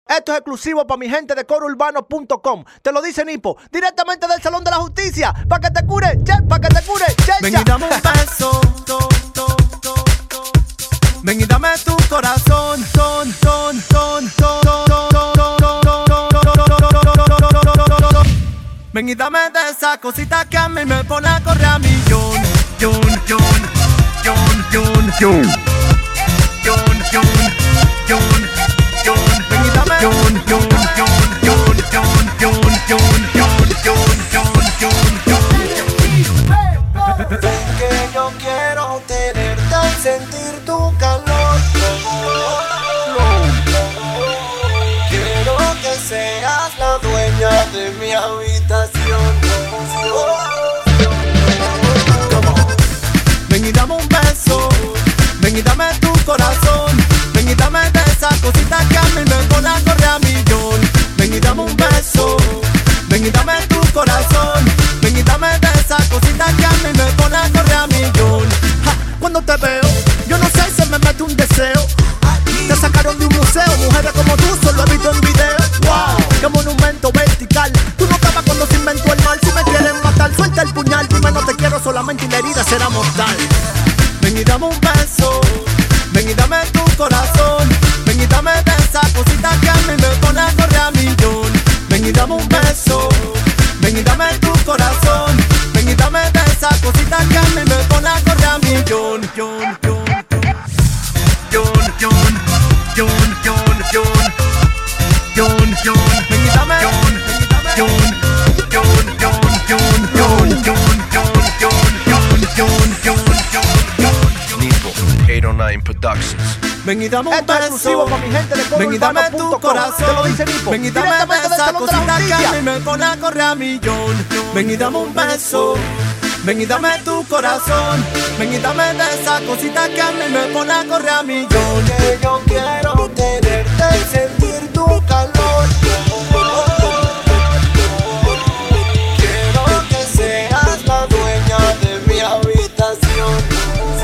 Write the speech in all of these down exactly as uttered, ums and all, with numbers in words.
Esto es exclusivo para mi gente de coro urbano punto com. Te lo dice Nipo, directamente del Salón de la Justicia. Para que te cure, che, para que te cure, che. Ven y dame un beso. Ven y dame tu corazón. Ton, ton, ton, ton, ton, ton, ton, ton. Ven y dame de esa cosita que a mí me pone a correr a millón. Yon, yon, yon, yon, yon. Yon, yon, yon, yon. Ven y dame yon, yon, yon, yon, yon, yon, yon, yon, yon, yon, yon. Que yo quiero tenerte y sentir tu calor. Quiero que seas la dueña de mi habitación. Ven y dame un beso, ven y dame tu corazón, ven y dame de esa cosita que a mí me pone a correr a millón. Ven y dame un beso, ven y dame tu corazón, ven y dame de esa cosita que a mí me pone a correr a millón. Ja, cuando te veo, yo no sé, se me mete un deseo. Te sacaron de un museo, mujeres como tú solo he visto en video. Wow, qué monumento vertical. Tú no estabas cuando se inventó el mal. Si me quieren matar, suelta el puñal. Dime no te quiero solamente y la herida será mortal. Ven y dame un beso, ven y dame tu corazón, ven y dame de esa cosita que a mí me pone a correr a millón. Ven y dame un beso, ven y dame tu corazón, ven y dame de esa cosita que a mí me pone a correr a millón. Yon, yon, yon, yon, yon, yon, yon, yon, yon. Ven y dame yon, yon, yon, yon, yon, yon, yon, yon, yon, yon, yon, yon. Nipo, eight oh nine Productions. Ven y dame un Esto es exclusivo beso, para mi gente de coro ven y dame urbano punto tu com. corazón, Te lo dice Nipo, ven y dame directamente del esa Salón de la cosita que a Justicia. mí me pone a correr a millón. Ven y dame un beso, ven y dame tu corazón, ven y dame de esa cosita que a mí me pone a correr a millón. Que yo quiero tenerte y sentir tu calor. Quiero que seas la dueña de mi habitación.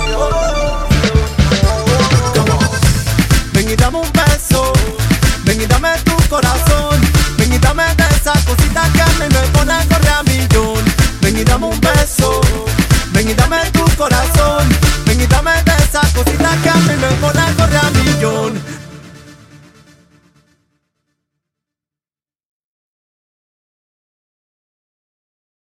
Ven y dame un beso, ven y dame tu corazón, ven y dame de esa cosita que a mí me pone a correr a millón. Ven y dame un beso, ven y dame tu corazón, ven y dame de esa cosita que a mí me pone a correr a millón.